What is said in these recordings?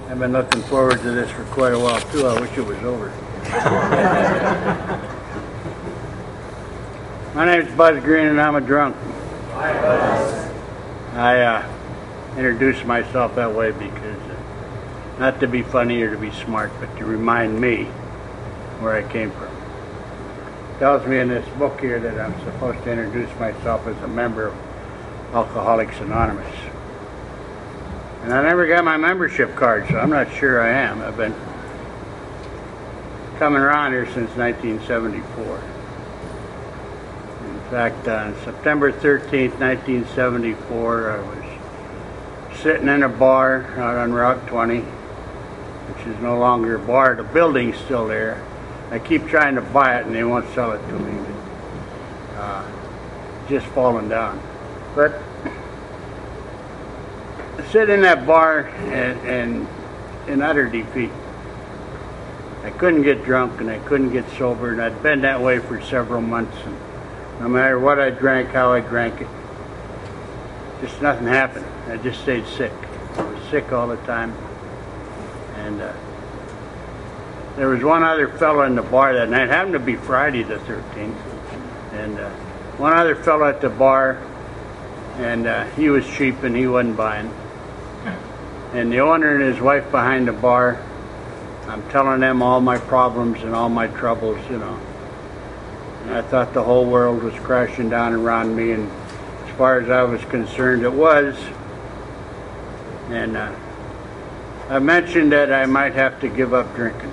I've been looking forward to this for quite a while too. I wish it was over. My name's Buzz Green and I'm a drunk. Hi, Buzz. I introduced myself that way because not to be funny or to be smart, but to remind me where I came from. It tells me in this book here that I'm supposed to introduce myself as a member of Alcoholics Anonymous. And I never got my membership card, so I'm not sure I am. I've been coming around here since 1974. In fact, on September 13th, 1974, I was sitting in a bar out on Route 20, which is no longer a bar. The building's still there. I keep trying to buy it and they won't sell it to me. Just falling down. But I sit in that bar and in utter defeat. I couldn't get drunk and I couldn't get sober, and I'd been that way for several months. And no matter what I drank, how I drank it, just nothing happened. I just stayed sick. I was sick all the time. And there was one other fellow in the bar that night. It happened to be Friday the 13th. And one other fellow at the bar, and he was cheap and he wasn't buying. And the owner and his wife behind the bar, I'm telling them all my problems and all my troubles, you know. And I thought the whole world was crashing down around me, and as far as I was concerned, it was. And I mentioned that I might have to give up drinking.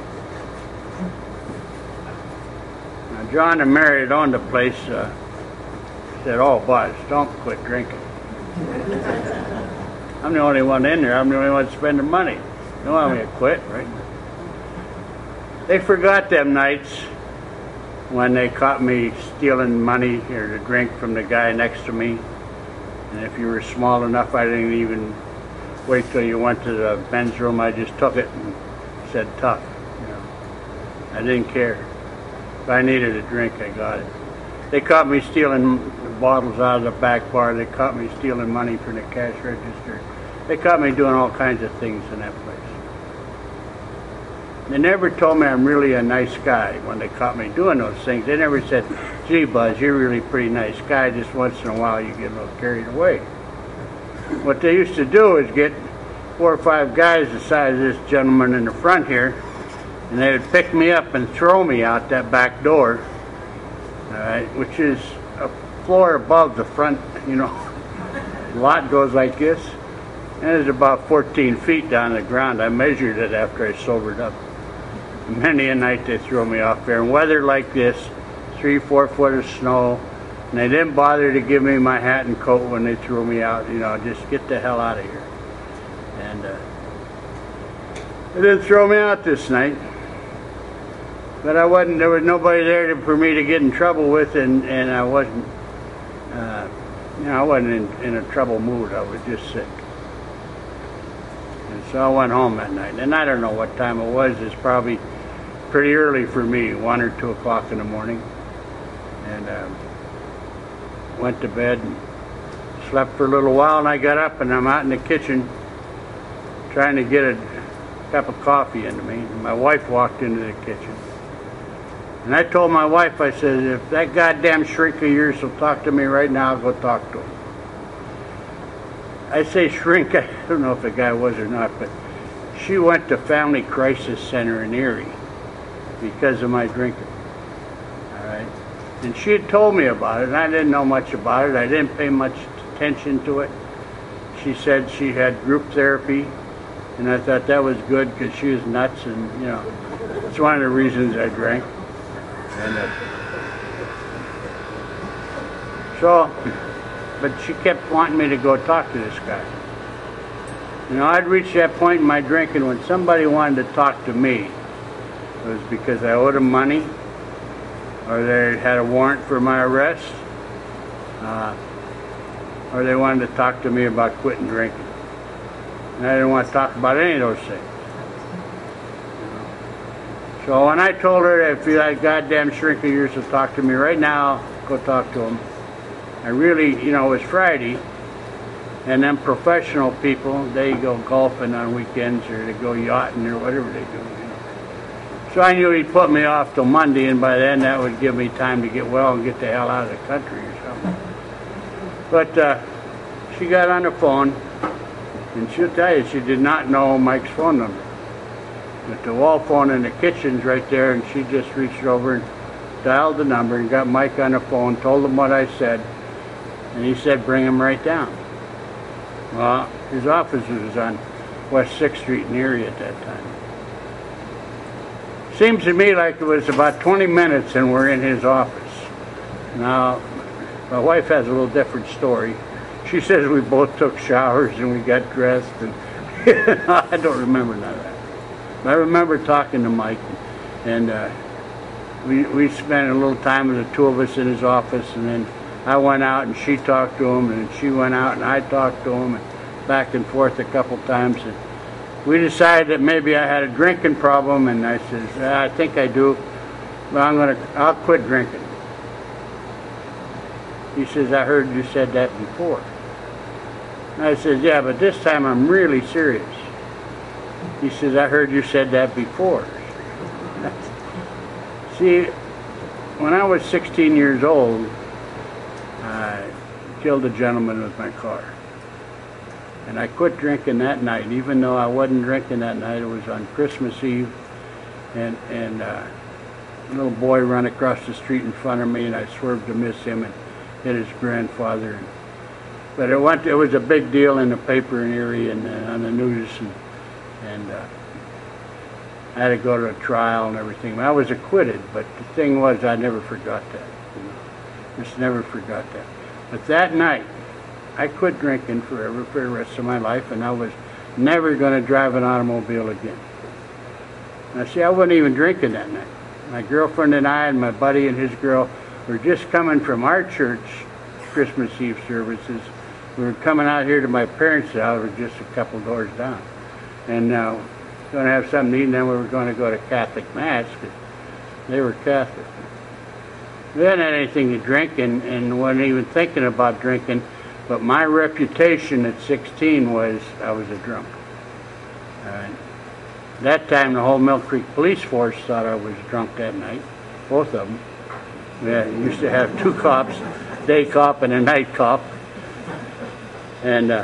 Now, John and Mary that owned the place said, "Oh, Buzz, don't quit drinking." I'm the only one in there. I'm the only one spending money. You don't want me to quit, right? They forgot them nights when they caught me stealing money or the drink from the guy next to me. And if you were small enough, I didn't even wait till you went to the men's room. I just took it and said tough. You know, I didn't care. If I needed a drink, I got it. They caught me stealing bottles out of the back bar. They caught me stealing money from the cash register. They caught me doing all kinds of things in that place. They never told me I'm really a nice guy when they caught me doing those things. They never said, "Gee, Buzz, you're really a pretty nice guy. Just once in a while you get a little carried away." What they used to do is get 4 or 5 guys the size of this gentleman in the front here, and they would pick me up and throw me out that back door, all right, which is a floor above the front, you know. The lot goes like this, and it's about 14 feet down the ground. I measured it after I sobered up. Many a night they throw me off there in weather like this, 3 or 4 foot of snow, and they didn't bother to give me my hat and coat when they threw me out. You know, just get the hell out of here. And they didn't throw me out this night, but I wasn't. There was nobody there for me to get in trouble with, and I wasn't. You know, I wasn't in a trouble mood. I was just sick. And so I went home that night, and I don't know what time it was. It's probably pretty early for me, 1 or 2 o'clock in the morning, and went to bed and slept for a little while, and I got up and I'm out in the kitchen trying to get a cup of coffee into me, and my wife walked into the kitchen. And I told my wife, I said, "If that goddamn shrink of yours will talk to me right now, I'll go talk to him." I say shrink, I don't know if the guy was or not, but she went to Family Crisis Center in Erie because of my drinking. All right. And she had told me about it, and I didn't know much about it. I didn't pay much attention to it. She said she had group therapy, and I thought that was good because she was nuts, and you know, it's one of the reasons I drank. And but she kept wanting me to go talk to this guy. You know, I'd reached that point in my drinking when somebody wanted to talk to me, it was because I owed them money, or they had a warrant for my arrest, or they wanted to talk to me about quitting drinking. And I didn't want to talk about any of those things. So when I told her that if that goddamn shrink of yours will talk to me right now, go talk to him. I really, you know, it was Friday, And then professional people, they go golfing on weekends or they go yachting or whatever they do. So I knew he'd put me off till Monday, and by then that would give me time to get well and get the hell out of the country or something. But she got on the phone, and she'll tell you she did not know Mike's phone number. But the wall phone in the kitchen's right there, and she just reached over and dialed the number and got Mike on the phone, told him what I said, and he said bring him right down. Well, his office was on West 6th Street in Erie at that time. Seems to me like it was about 20 minutes and we're in his office. Now, my wife has a little different story. She says we both took showers and we got dressed, and I don't remember none of that. But I remember talking to Mike, and we spent a little time with the two of us in his office, and then I went out and she talked to him, and she went out and I talked to him, and back and forth a couple times. And we decided that maybe I had a drinking problem, and I said, I think I do, but I'll quit drinking. He says, I heard you said that before. And I said, yeah, but this time I'm really serious. He says, I heard you said that before. See, when I was 16 years old, I killed a gentleman with my car. And I quit drinking that night, even though I wasn't drinking that night. It was on Christmas Eve, and a little boy ran across the street in front of me, and I swerved to miss him and hit his grandfather. But it was a big deal in the paper in Erie and on the news, and I had to go to a trial and everything. I was acquitted, but the thing was, I never forgot that. Just never forgot that. But that night, I quit drinking forever for the rest of my life, and I was never going to drive an automobile again. Now, see, I wasn't even drinking that night. My girlfriend and I and my buddy and his girl were just coming from our church Christmas Eve services. We were coming out here to my parents' house, it was just a couple doors down. And going to have something to eat, and then we were going to go to Catholic Mass, because they were Catholic. We hadn't had anything to drink, and wasn't even thinking about drinking. But my reputation at 16 was I was a drunk. That time the whole Mill Creek Police Force thought I was drunk that night, both of them. We used to have two cops, a day cop and a night cop. And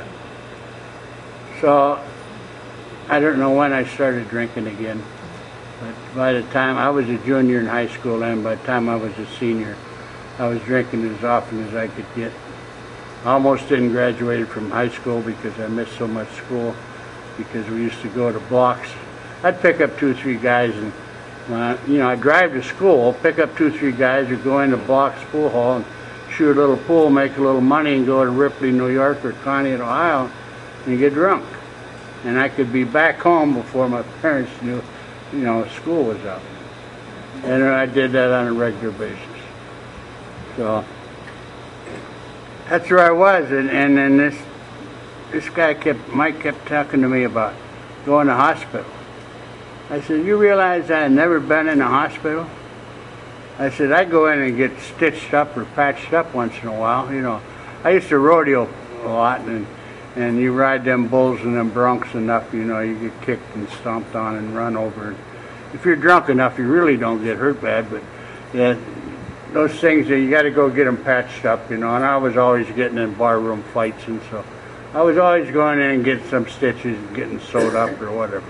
so I don't know when I started drinking again. But by the time I was a junior in high school, and by the time I was a senior, I was drinking as often as I could get. I almost didn't graduate from high school because I missed so much school, because we used to go to blocks. I'd pick up 2 or 3 guys, and I'd drive to school, pick up 2 or 3 guys, who'd go into Block's pool hall and shoot a little pool, make a little money, and go to Ripley, New York, or Conneaut, Ohio, and get drunk. And I could be back home before my parents knew, school was out. And I did that on a regular basis. So that's where I was, and then this guy Mike kept talking to me about going to hospital. I said, you realize I had never been in a hospital? I said, I go in and get stitched up or patched up once in a while. I used to rodeo a lot, and you ride them bulls and them broncs enough, you get kicked and stomped on and run over. If you're drunk enough, you really don't get hurt bad, but yeah, those things, you got to go get them patched up, and I was always getting in barroom fights, and so I was always going in and getting some stitches and getting sewed up or whatever.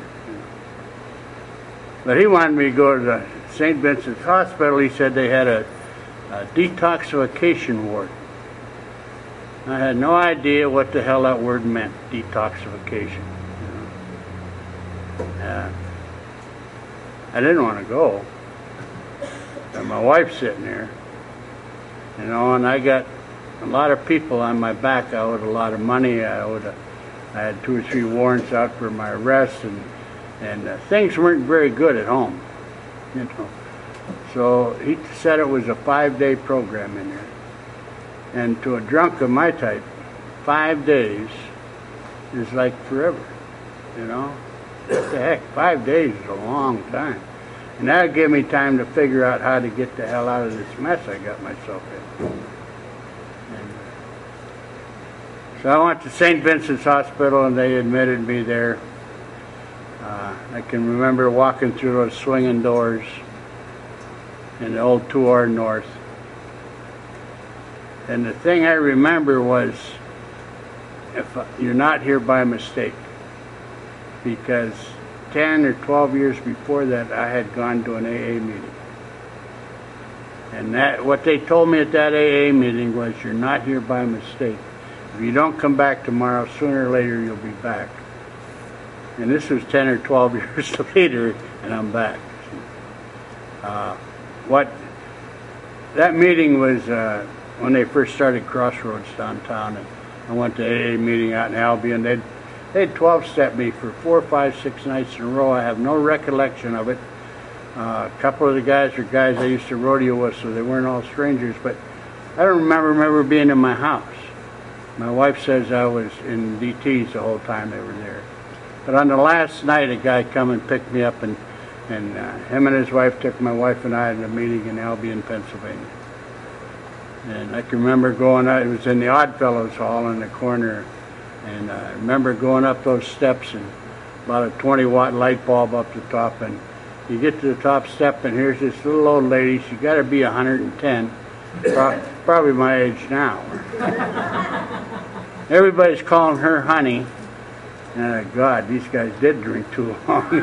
But he wanted me to go to the St. Vincent's Hospital. He said they had a detoxification ward. I had no idea what the hell that word meant, detoxification. I didn't want to go. And my wife's sitting there, and I got a lot of people on my back. I owed a lot of money. I had 2 or 3 warrants out for my arrest, and things weren't very good at home, So he said it was a 5-day program in there. And to a drunk of my type, 5 days is like forever, What the heck, 5 days is a long time. And that gave me time to figure out how to get the hell out of this mess I got myself in. And So I went to St. Vincent's Hospital and they admitted me there. I can remember walking through those swinging doors in the old 2R North. And the thing I remember was, you're not here by mistake, because 10 or 12 years before that I had gone to an AA meeting. And what they told me at that AA meeting was, you're not here by mistake. If you don't come back tomorrow, sooner or later you'll be back. And this was 10 or 12 years later, and I'm back. That meeting was when they first started Crossroads downtown, and I went to AA meeting out in Albion. They'd 12-stepped me for 4, 5, 6 nights in a row. I have no recollection of it. A couple of the guys were guys I used to rodeo with, so they weren't all strangers, but I don't remember being in my house. My wife says I was in DT's the whole time they were there. But on the last night, a guy come and picked me up, and him and his wife took my wife and I to a meeting in Albion, Pennsylvania. And I can remember going out, it was in the Oddfellows Hall in the corner, and I remember going up those steps and about a 20-watt light bulb up the top, and you get to the top step and here's this little old lady. She got to be 110, probably my age now. Everybody's calling her honey. God, these guys did drink too long.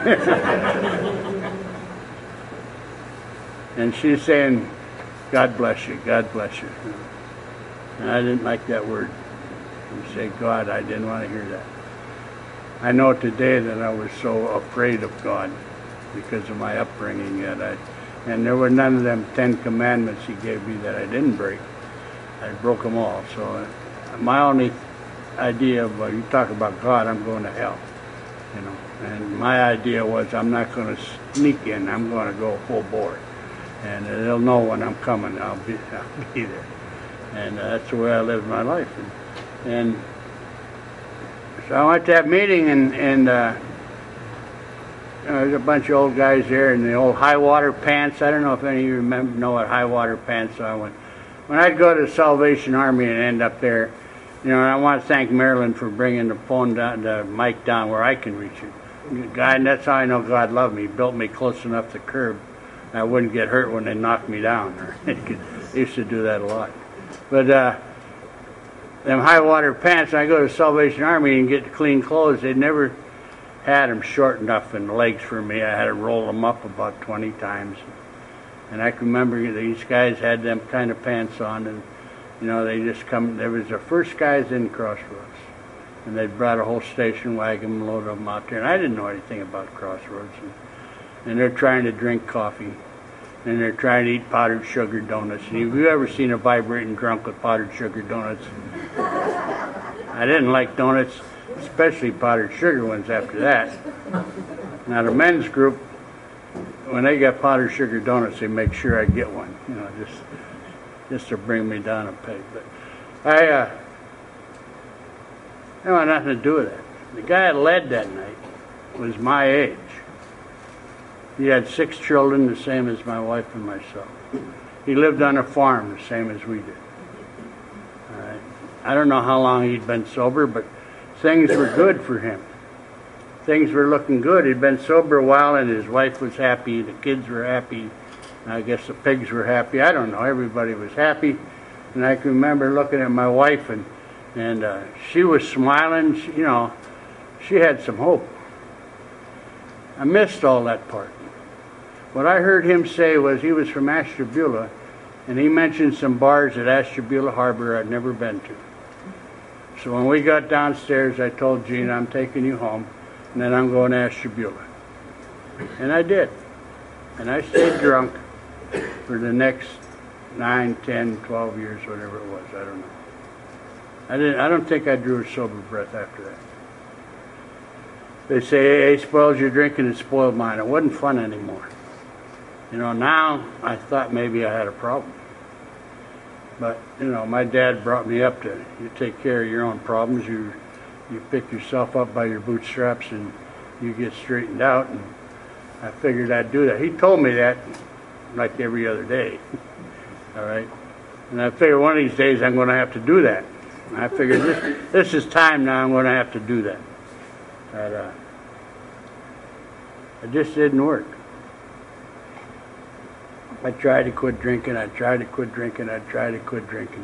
And she's saying, God bless you, God bless you. And I didn't like that word. You say God, I didn't want to hear that. I know today that I was so afraid of God because of my upbringing and there were none of them 10 commandments he gave me that I didn't break. I broke them all. So my only idea of, you talk about God, I'm going to hell, you know. And my idea was, I'm not going to sneak in, I'm going to go full bore. And they'll know when I'm coming, I'll be there. And that's the way I lived my life. And so I went to that meeting, and there's a bunch of old guys there in the old high water pants. I don't know if any of you know what high water pants are. When I'd go to the Salvation Army and end up there, you know, and I want to thank Marilyn for bringing the phone down, the mic down where I can reach it. God, that's how I know God loved me. He built me close enough to the curb. I wouldn't get hurt when they knocked me down. They used to do that a lot. But them high water pants, I go to the Salvation Army and get clean clothes. They never had them short enough in the legs for me. I had to roll them up about 20 times. And I can remember these guys had them kind of pants on, and you know, they just come, they was the first guys in Crossroads. And they brought a whole station wagon and loaded them out there. And I didn't know anything about Crossroads. And they're trying to drink coffee. And they're trying to eat powdered sugar donuts. And have you ever seen a vibrating drunk with powdered sugar donuts? I didn't like donuts, especially powdered sugar ones after that. Now the men's group, when they got powdered sugar donuts, they make sure I get one. You know, just to bring me down a peg. But I had nothing to do with that. The guy that led that night was my age. He had 6 children, the same as my wife and myself. He lived on a farm, the same as we did. I don't know how long he'd been sober, but things were good for him. Things were looking good. He'd been sober a while, and his wife was happy, the kids were happy, I guess the pigs were happy. I don't know. Everybody was happy. And I can remember looking at my wife, and she was smiling. She, you know, she had some hope. I missed all that part. What I heard him say was he was from Ashtabula, and he mentioned some bars at Ashtabula Harbor I'd never been to. So when we got downstairs, I told Gene, I'm taking you home, and then I'm going to Ashtabula. And I did. And I stayed drunk for the next 9, 10, 12 years, whatever it was. I don't know. I don't think I drew a sober breath after that. They say AA spoils your drinking, it spoiled mine. It wasn't fun anymore. You know, now I thought maybe I had a problem. But, you know, my dad brought me up to, you take care of your own problems, you pick yourself up by your bootstraps and you get straightened out, and I figured I'd do that. He told me that like every other day, all right? And I figured one of these days I'm going to have to do that. I figured this is time now. I'm going to have to do that. But it just didn't work. I tried to quit drinking. I tried to quit drinking. I tried to quit drinking.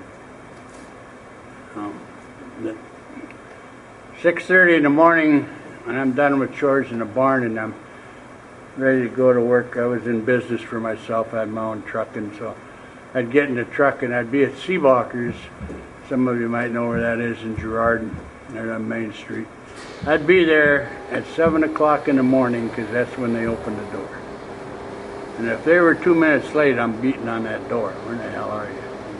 6:30 in the morning, and I'm done with chores in the barn, and I'm ready to go to work. I was in business for myself. I had my own truck, and so I'd get in the truck, and I'd be at Seabalkers. Some of you might know where that is in Girard, there on Main Street. I'd be there at 7 o'clock in the morning because that's when they open the door. And if they were 2 minutes late, I'm beating on that door. Where the hell are you?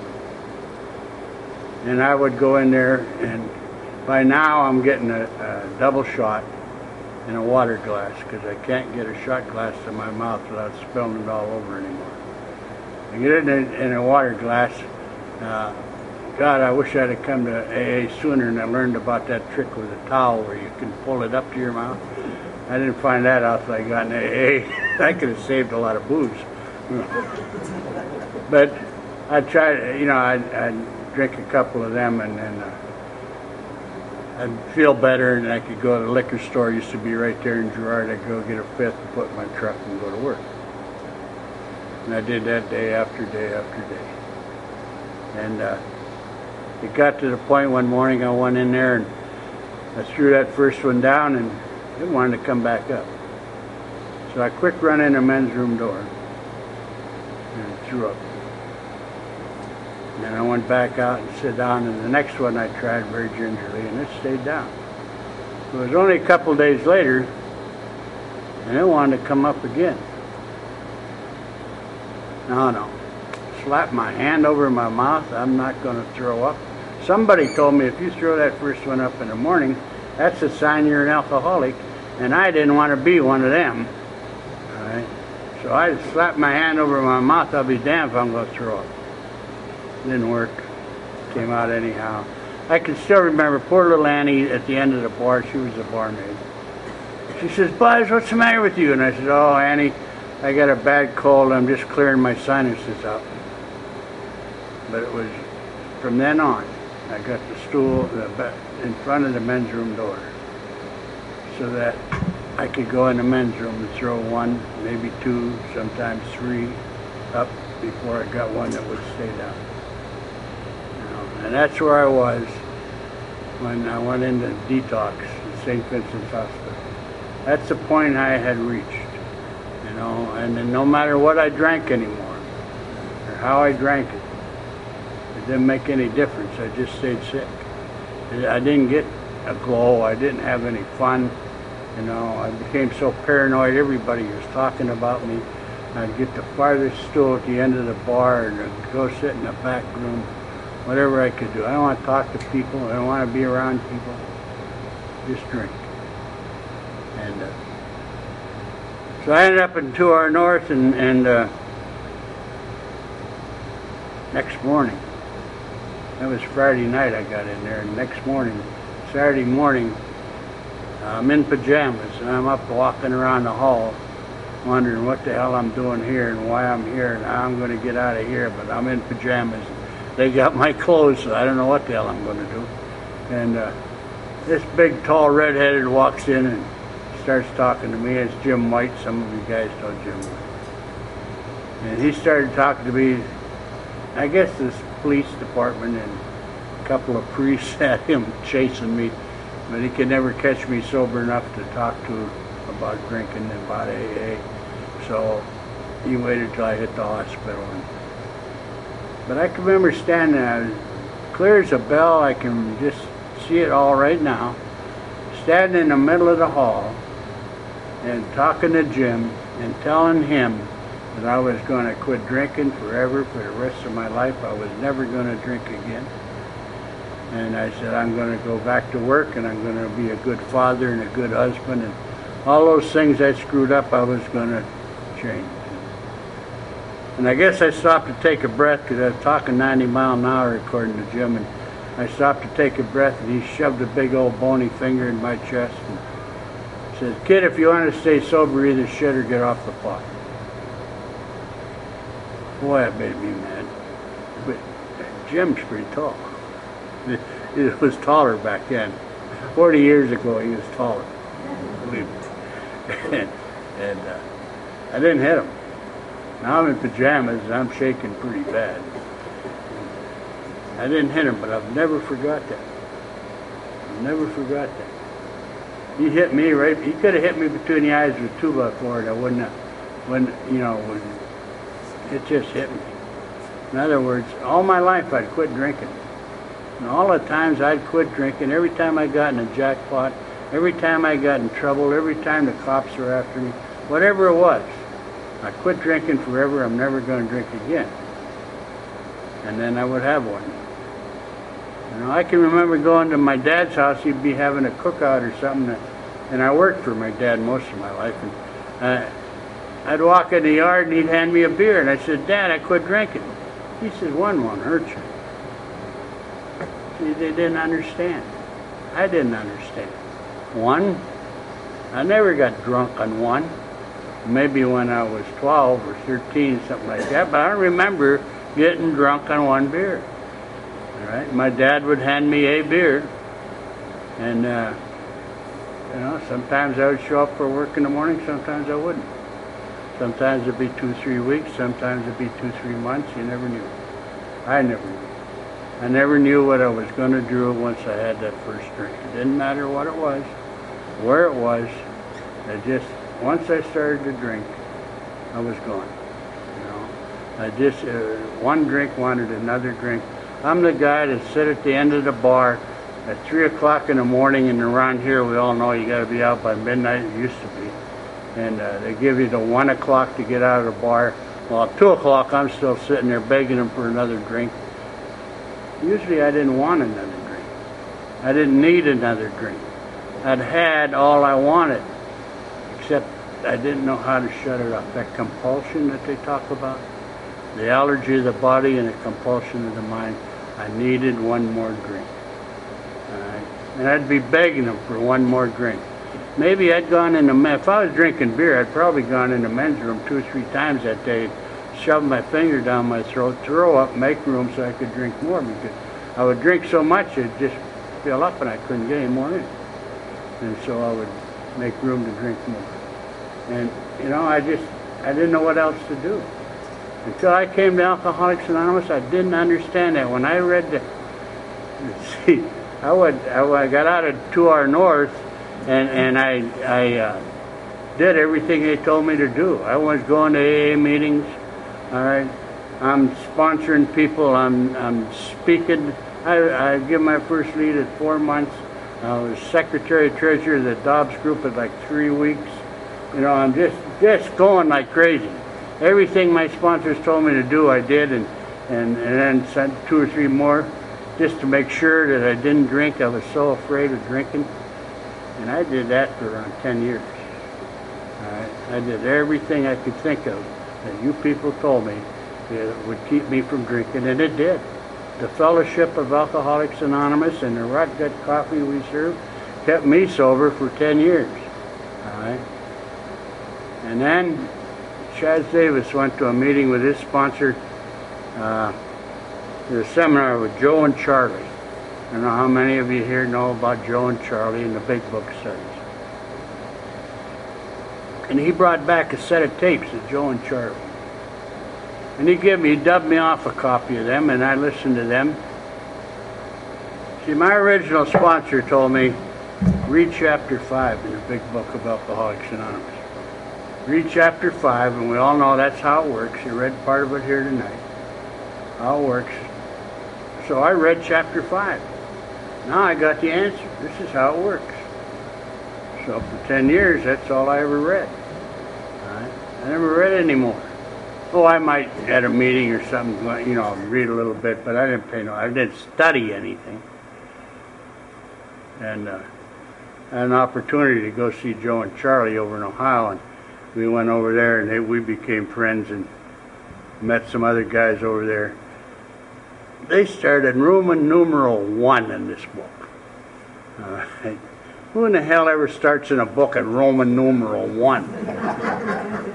And I would go in there, and by now I'm getting a double shot in a water glass because I can't get a shot glass to my mouth without spilling it all over anymore. I get it in a water glass. God, I wish I'd have come to AA sooner and I learned about that trick with a towel where you can pull it up to your mouth. I didn't find that out till I got in AA. I could have saved a lot of booze. But I'd try, I'd drink a couple of them, and then I'd feel better, and I could go to the liquor store. It used to be right there in Girard. I'd go get a fifth and put in my truck and go to work. And I did that day after day after day. And it got to the point one morning I went in there and I threw that first one down and it wanted to come back up. So I quick run in the men's room door and threw up. And then I went back out and sat down, and the next one I tried very gingerly, and it stayed down. It was only a couple days later, and it wanted to come up again. No. Slap my hand over my mouth. I'm not going to throw up. Somebody told me if you throw that first one up in the morning, that's a sign you're an alcoholic, and I didn't want to be one of them. All right? So I slapped my hand over my mouth. I'll be damned if I'm going to throw up. Didn't work. Came out anyhow. I can still remember poor little Annie at the end of the bar. She was a barmaid. She says, "Buzz, what's the matter with you?" And I said, "Oh, Annie, I got a bad cold. I'm just clearing my sinuses out." But it was from then on. I got the stool in front of the men's room door so that I could go in the men's room and throw one, maybe two, sometimes three up before I got one that would stay down. And that's where I was when I went into detox at St. Vincent's Hospital. That's the point I had reached, and then no matter what I drank anymore, or how I drank it, it didn't make any difference. I just stayed sick. I didn't get a glow. I didn't have any fun. I became so paranoid. Everybody was talking about me. I'd get the farthest stool at the end of the bar and I'd go sit in the back room. Whatever I could do. I don't want to talk to people. I don't want to be around people. Just drink. And so I ended up in 2R North, and next morning, that was Friday night I got in there, and next morning, Saturday morning, I'm in pajamas, and I'm up walking around the hall, wondering what the hell I'm doing here and why I'm here and how I'm going to get out of here, but I'm in pajamas. They got my clothes, so I don't know what the hell I'm going to do. And this big, tall, redheaded walks in and starts talking to me. It's Jim White. Some of you guys know Jim White. And he started talking to me. I guess this police department and a couple of priests had him chasing me, but he could never catch me sober enough to talk to about drinking and about AA. So he waited till I hit the hospital. But I can remember standing there, clear as a bell. I can just see it all right now. Standing in the middle of the hall and talking to Jim and telling him that I was going to quit drinking forever for the rest of my life. I was never going to drink again. And I said, I'm going to go back to work and I'm going to be a good father and a good husband. And all those things I screwed up, I was going to change. And I guess I stopped to take a breath because I was talking 90 miles an hour according to Jim, and I stopped to take a breath and he shoved a big old bony finger in my chest and said, "Kid, if you want to stay sober, either shit or get off the pot." Boy, that made me mad. But Jim's pretty tall. He was taller back then. 40 years ago, he was taller. and I didn't hit him. Now I'm in pajamas and I'm shaking pretty bad. I didn't hit him, but I've never forgot that. I've never forgot that. He hit me right. He could have hit me between the eyes with a 2x4, and I wouldn't have. It just hit me. In other words, all my life I'd quit drinking. And all the times I'd quit drinking, every time I got in a jackpot, every time I got in trouble, every time the cops were after me, whatever it was, I quit drinking forever. I'm never going to drink again. And then I would have one. You know, I can remember going to my dad's house. He'd be having a cookout or something, and I worked for my dad most of my life. And I'd walk in the yard, and he'd hand me a beer, and I said, "Dad, I quit drinking." He said, "One won't hurt you." See, they didn't understand. I didn't understand. One, I never got drunk on one. Maybe when I was 12 or 13, something like that. But I don't remember getting drunk on one beer. All right, my dad would hand me a beer, and you know, sometimes I would show up for work in the morning, sometimes I wouldn't. Sometimes it'd be 2-3 weeks, sometimes it'd be 2-3 months. You never knew. I never knew. I never knew what I was going to do once I had that first drink. It didn't matter what it was, where it was. Once I started to drink, I was gone. You know, I just one drink wanted another drink. I'm the guy that sit at the end of the bar at 3 o'clock in the morning, and around here we all know you got to be out by midnight. It used to be, and they give you the 1 o'clock to get out of the bar. Well, at 2 o'clock I'm still sitting there begging them for another drink. Usually I didn't want another drink. I didn't need another drink. I'd had all I wanted, except I didn't know how to shut it off. That compulsion that they talk about, the allergy of the body and the compulsion of the mind, I needed one more drink. All right? And I'd be begging them for one more drink. Maybe I'd gone in the if I was drinking beer, I'd probably gone in the men's room 2 or 3 times that day, shoved my finger down my throat, throw up, make room so I could drink more, because I would drink so much it'd just fill up and I couldn't get any more in. And so I would make room to drink more. And you know, I didn't know what else to do. Until I came to Alcoholics Anonymous, I didn't understand that. When I read see, I got out of 2R North, and I did everything they told me to do. I was going to AA meetings. All right, I'm sponsoring people. I'm speaking. I give my first lead at 4 months. I was secretary treasurer of the Dobbs group at like 3 weeks. You know, I'm just going like crazy. Everything my sponsors told me to do, I did, and then sent 2 or 3 more just to make sure that I didn't drink. I was so afraid of drinking, and I did that for around 10 years. All right, I did everything I could think of that you people told me that would keep me from drinking, and it did. The Fellowship of Alcoholics Anonymous and the Rot Gut coffee we served kept me sober for 10 years. All right, and then Chaz Davis went to a meeting with his sponsor, a seminar with Joe and Charlie. I don't know how many of you here know about Joe and Charlie and the Big Book studies. And he brought back a set of tapes of Joe and Charlie. And he dubbed me off a copy of them, and I listened to them. See, my original sponsor told me, read chapter 5 in the Big Book of Alcoholics Anonymous. Read chapter 5, and we all know that's how it works. You read part of it here tonight. How it works. So I read chapter 5. Now I got the answer. This is how it works. So for 10 years, that's all I ever read. All right? I never read anymore. Oh, I might at a meeting or something, you know, read a little bit, but I didn't study anything. And I had an opportunity to go see Joe and Charlie over in Ohio, and we went over there, and we became friends and met some other guys over there. They started Roman numeral 1 in this book. Who in the hell ever starts in a book at Roman numeral 1?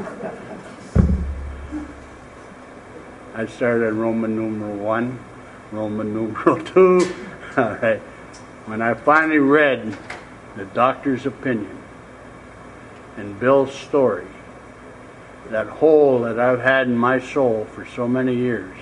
I started at Roman numeral 1, Roman numeral 2. All right. when I finally read the doctor's opinion and Bill's story, that hole that I've had in my soul for so many years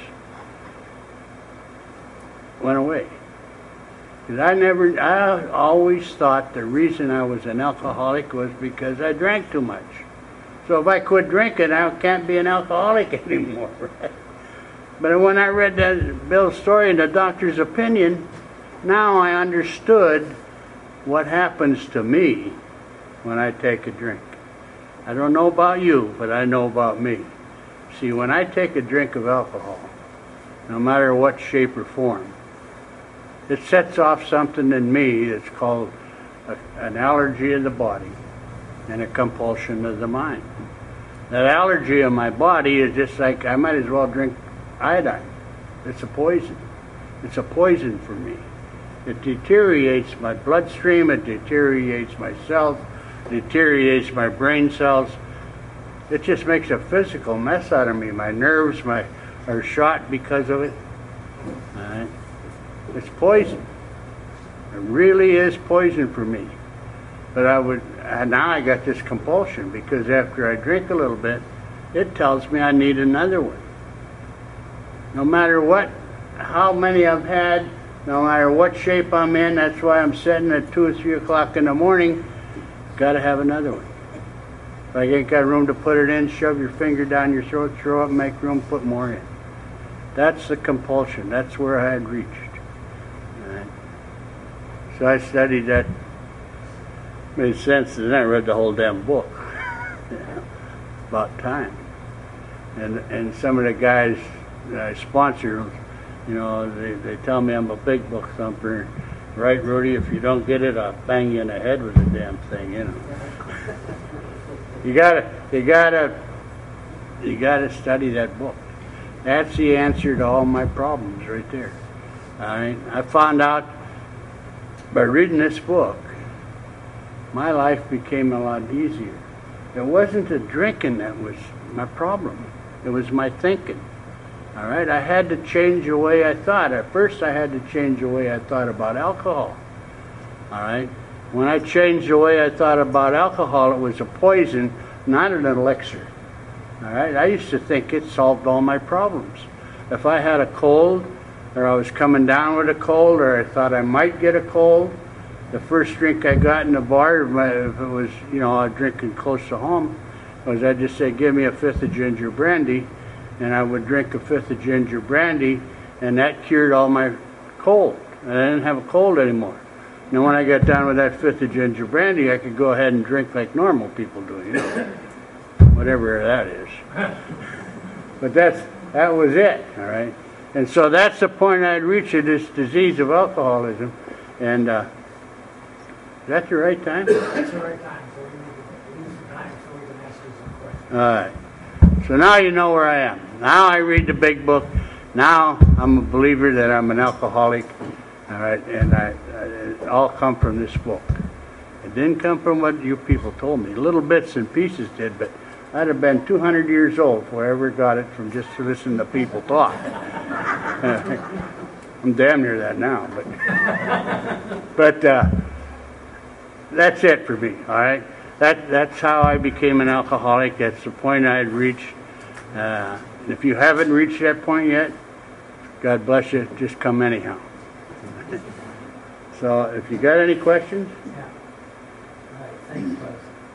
went away. Because I always thought the reason I was an alcoholic was because I drank too much. So if I quit drinking, I can't be an alcoholic anymore. Right? But when I read that Bill's story and the doctor's opinion, now I understood what happens to me when I take a drink. I don't know about you, but I know about me. See, when I take a drink of alcohol, no matter what shape or form, it sets off something in me that's called an allergy of the body and a compulsion of the mind. That allergy of my body is just like I might as well drink iodine. It's a poison. It's a poison for me. It deteriorates my bloodstream, it deteriorates my cells, it deteriorates my brain cells. It just makes a physical mess out of me. My nerves are shot because of it. All right? It's poison. It really is poison for me. But now I got this compulsion because after I drink a little bit, it tells me I need another one. No matter how many I've had, no matter what shape I'm in, that's why I'm sitting at 2 or 3 o'clock in the morning, got to have another one. If I ain't got room to put it in, shove your finger down your throat, throw up, make room, put more in. That's the compulsion. That's where I had reached. Right. So I studied that. Made sense, and I read the whole damn book. About time. And some of the guys that I sponsor, they tell me I'm a big book thumper. Right, Rudy? If you don't get it, I'll bang you in the head with the damn thing, You gotta study that book. That's the answer to all my problems right there. All right? I found out by reading this book, my life became a lot easier. It wasn't the drinking that was my problem. It was my thinking. All right? I had to change the way I thought. At first, I had to change the way I thought about alcohol. All right? When I changed the way I thought about alcohol, it was a poison, not an elixir. All right? I used to think it solved all my problems. If I had a cold, or I was coming down with a cold, or I thought I might get a cold, the first drink I got in the bar, if it was, I was drinking close to home, was I'd just say, give me a fifth of ginger brandy, and I would drink a fifth of ginger brandy, and that cured all my cold. And I didn't have a cold anymore. Now when I got done with that fifth of ginger brandy, I could go ahead and drink like normal people do, whatever that is. But that was it, all right? And so that's the point I'd reached of this disease of alcoholism. And is that the right time? That's the right time. So we need to use some time so we can ask you some questions. All right. So now you know where I am. Now I read the big book. Now I'm a believer that I'm an alcoholic. All right, and it all come from this book. It didn't come from what you people told me. Little bits and pieces did, but I'd have been 200 years old if I ever got it from just to listen to people talk. I'm damn near that now, but that's it for me. All right, that's how I became an alcoholic. That's the point I had reached. If you haven't reached that point yet, God bless you. Just come anyhow. So, if you got any questions? Yeah. All right. Thanks, Buzz.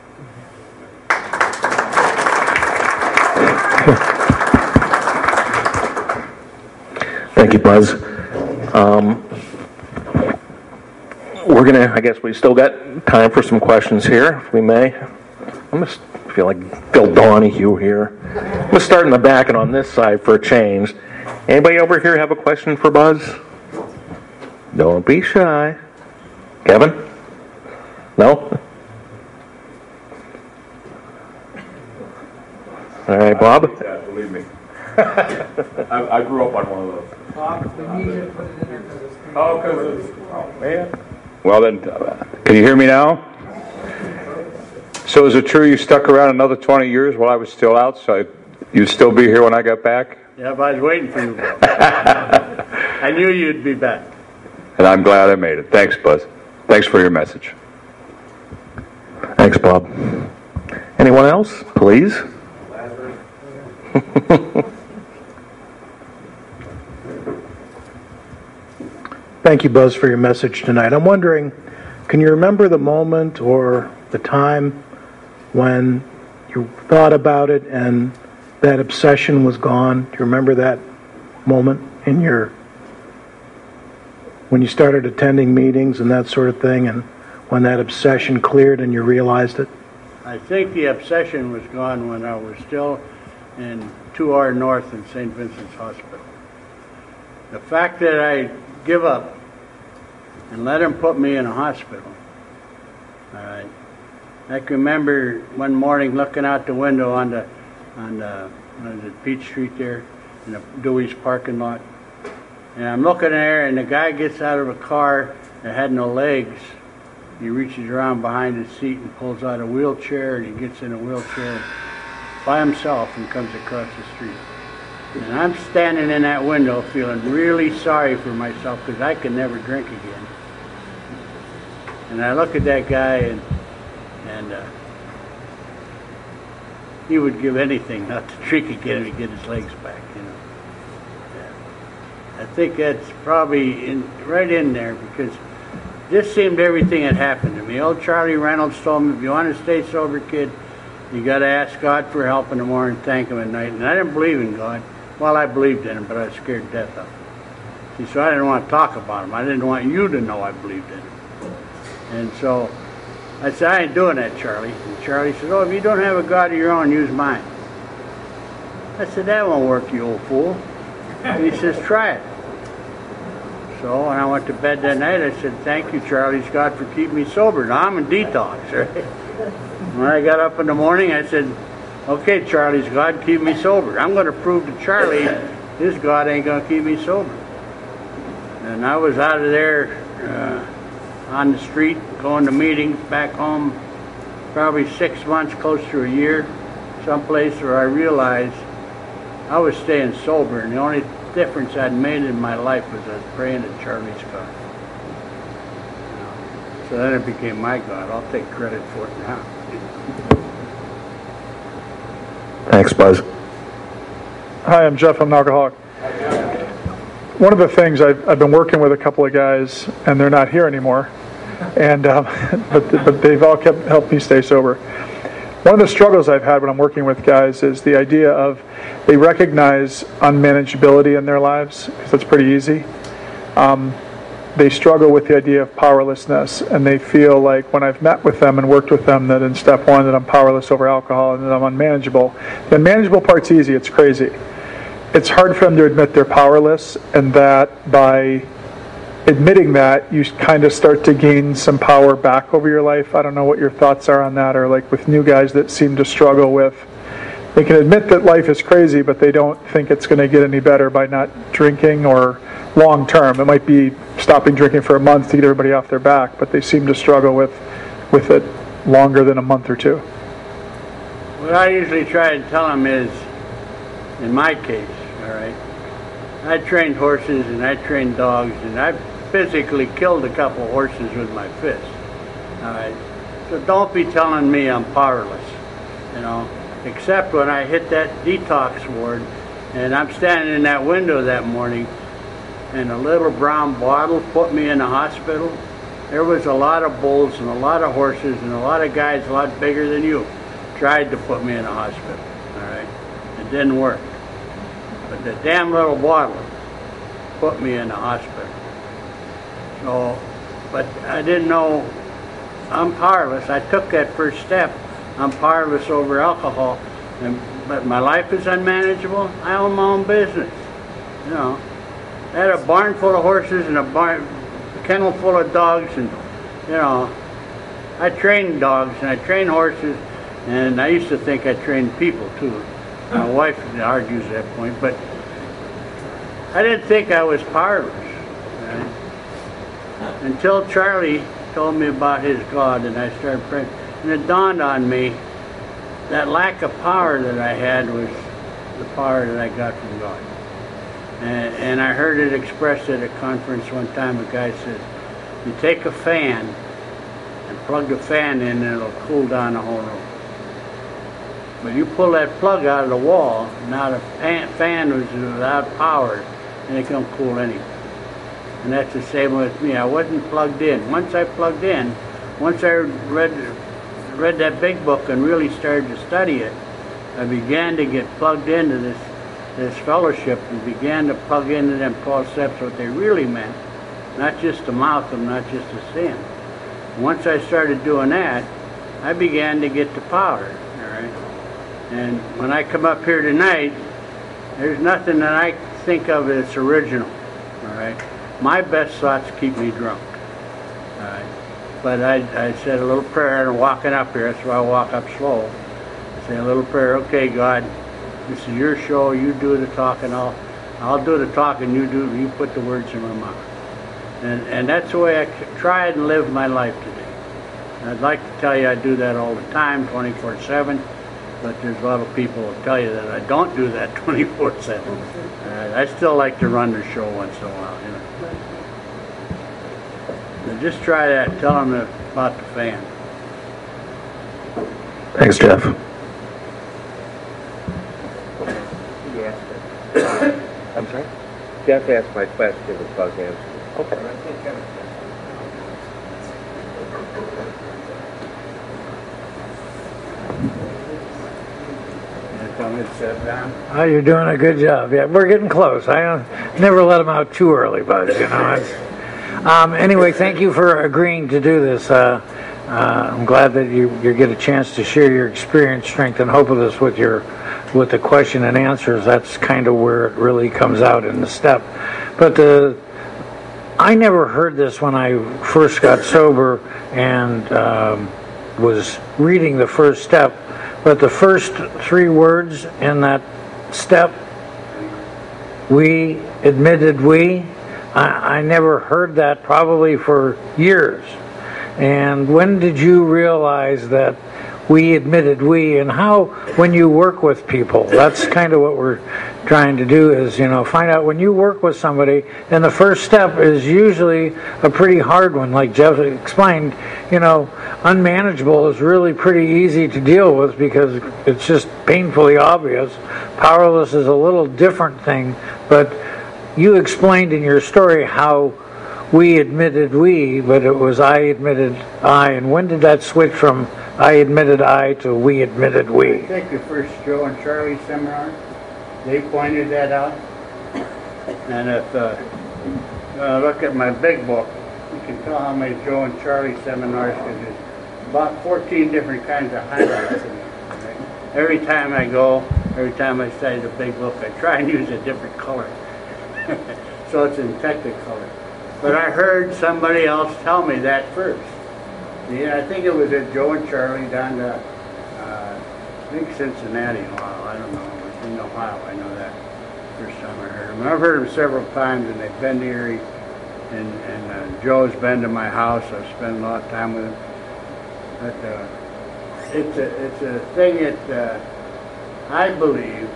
Thank you, Buzz. We're gonna. I guess we still got time for some questions here, if we may. I'm gonna feel like Bill Donahue here. I'm gonna start in the back and on this side for a change. Anybody over here have a question for Buzz? Don't be shy. Kevin? No? All right, Bob? Yeah, believe me. I grew up on one of those. Bob, we need you to put it in there because it's... Oh, man. Well then, can you hear me now? So is it true you stuck around another 20 years while I was still out, so you'd still be here when I got back? Yeah, but I was waiting for you, Bob. I knew you'd be back. and I'm glad I made it. Thanks, Buzz. Thanks for your message. Thanks, Bob. Anyone else, please? Thank you, Buzz, for your message tonight. I'm wondering, can you remember the moment or the time when you thought about it and that obsession was gone? Do you remember that moment in when you started attending meetings and that sort of thing, and when that obsession cleared and you realized it? I think the obsession was gone when I was still in 2R North in St. Vincent's Hospital. The fact that I give up and let him put me in a hospital, all right. I can remember one morning looking out the window on the Peach Street there, in the Dewey's parking lot, and I'm looking there, and the guy gets out of a car that had no legs. He reaches around behind his seat and pulls out a wheelchair, and he gets in a wheelchair by himself and comes across the street. And I'm standing in that window feeling really sorry for myself because I could never drink again. And I look at that guy, and he would give anything not to drink again to get his legs back, you know. Yeah. I think that's probably right in there, because this seemed everything had happened to me. Old Charlie Reynolds told me, if you want to stay sober, kid, you got to ask God for help in the morning and thank him at night. And I didn't believe in God. Well, I believed in him, but I was scared to death of him. See, so I didn't want to talk about him. I didn't want you to know I believed in him. And so I said, I ain't doing that, Charlie. And Charlie said, oh, if you don't have a God of your own, use mine. I said, that won't work, you old fool. And he says, try it. So when I went to bed that night, I said, thank you, Charlie's God, for keeping me sober. Now I'm in detox, right? When I got up in the morning, I said, okay, Charlie's God, keep me sober. I'm going to prove to Charlie his God ain't going to keep me sober. And I was out of there on the street, going to meetings back home, probably 6 months, close to a year, someplace where I realized I was staying sober, and the only difference I'd made in my life was I was praying to Charlie's God. So then it became my God. I'll take credit for it now. Thanks, Buzz. Hi, I'm Jeff. I'm an alcoholic. One of the things I've been working with a couple of guys, and they're not here anymore, and but they've all helped me stay sober. One of the struggles I've had when I'm working with guys is the idea of they recognize unmanageability in their lives, because that's pretty easy. They struggle with the idea of powerlessness, and they feel like when I've met with them and worked with them that in step one that I'm powerless over alcohol and that I'm unmanageable. The unmanageable part's easy, it's crazy. It's hard for them to admit they're powerless, and that by admitting that, you kind of start to gain some power back over your life. I don't know what your thoughts are on that, or like with new guys that seem to struggle with, they can admit that life is crazy, but they don't think it's going to get any better by not drinking, or long term. It might be stopping drinking for a month to get everybody off their back, but they seem to struggle with it longer than a month or two. What I usually try to tell them is, in my case, all right, I trained horses and I trained dogs, and I physically killed a couple horses with my fist. All right, so don't be telling me I'm powerless, you know, except when I hit that detox ward, and I'm standing in that window that morning, and a little brown bottle put me in the hospital. There was a lot of bulls and a lot of horses and a lot of guys a lot bigger than you tried to put me in the hospital. All right, it didn't work. But the damn little bottle put me in the hospital. So, but I didn't know I'm powerless. I took that first step. I'm powerless over alcohol, but my life is unmanageable. I own my own business, you know. I had a barn full of horses and a kennel full of dogs, and you know, I trained dogs and I trained horses, and I used to think I trained people too. My wife argues that point, but I didn't think I was powerless, right? Until Charlie told me about his God, and I started praying, and it dawned on me that lack of power that I had was the power that I got from God. And I heard it expressed at a conference one time. A guy says, you take a fan and plug the fan in and it'll cool down the whole room. But you pull that plug out of the wall, now the fan was without power, and it don't cool anything. And that's the same with me. I wasn't plugged in. Once I plugged in, once I read that big book and really started to study it, I began to get plugged into this fellowship and began to plug into them 12 steps what they really meant, not just to mouth them, not just to say them. Once I started doing that, I began to get the power. All right. And when I come up here tonight, there's nothing that I think of that's original. All right. My best thoughts keep me drunk. All right. But I said a little prayer and walking up here. That's why I walk up slow. I say a little prayer. Okay, God, this is your show. You do the talking. I'll do the talking. You put the words in my mouth. And that's the way I try and live my life today. And I'd like to tell you I do that all the time, 24/7. But there's a lot of people who will tell you that I don't do that 24/7. I still like to run the show once in a while, you know. But just try that. Tell them about the fan. Thanks, Jeff. I'm sorry? Jeff asked my question about answering. Okay. Oh, you're doing a good job. Yeah, we're getting close. I never let them out too early, Buzz. You know. Anyway, thank you for agreeing to do this. I'm glad that you get a chance to share your experience, strength, and hope with us with the question and answers. That's kind of where it really comes out in the step. But I never heard this when I first got sober and was reading the first step. But the first three words in that step, we admitted we, I never heard that probably for years. And when did you realize that we admitted we, and how, when you work with people, that's kind of what we're trying to do is, you know, find out when you work with somebody, and the first step is usually a pretty hard one. Like Jeff explained, you know, unmanageable is really pretty easy to deal with because it's just painfully obvious. Powerless is a little different thing, but you explained in your story how we admitted we, but it was I admitted I. And when did that switch from I admitted I to we admitted we? I think the first Joe and Charlie seminar, they pointed that out. And if look at my big book, you can tell how many Joe and Charlie seminars, because there's about 14 different kinds of highlights in it. Right? Every time I go, every time I study the big book, I try and use a different color. So it's in Technicolor. But I heard somebody else tell me that first. Yeah, I think it was at Joe and Charlie down to, I think Cincinnati, Ohio. I don't know. It was in Ohio. I know that first time I heard them. I've heard them several times, and they've been here. And Joe's been to my house. I've spent a lot of time with him. But it's a thing that I believe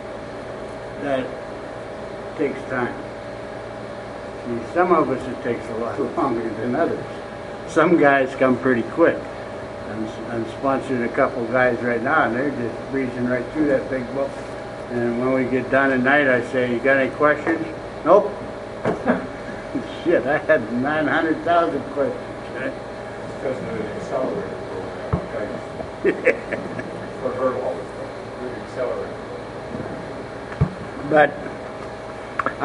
that takes time. See, some of us it takes a lot longer than others. Some guys come pretty quick. I'm sponsoring a couple guys right now, and they're just breezing right through that big book. And when we get done at night, I say, "You got any questions?" "Nope." Shit, I had 900,000 questions. Right? Because of the accelerator program, okay? For her, all the accelerator. But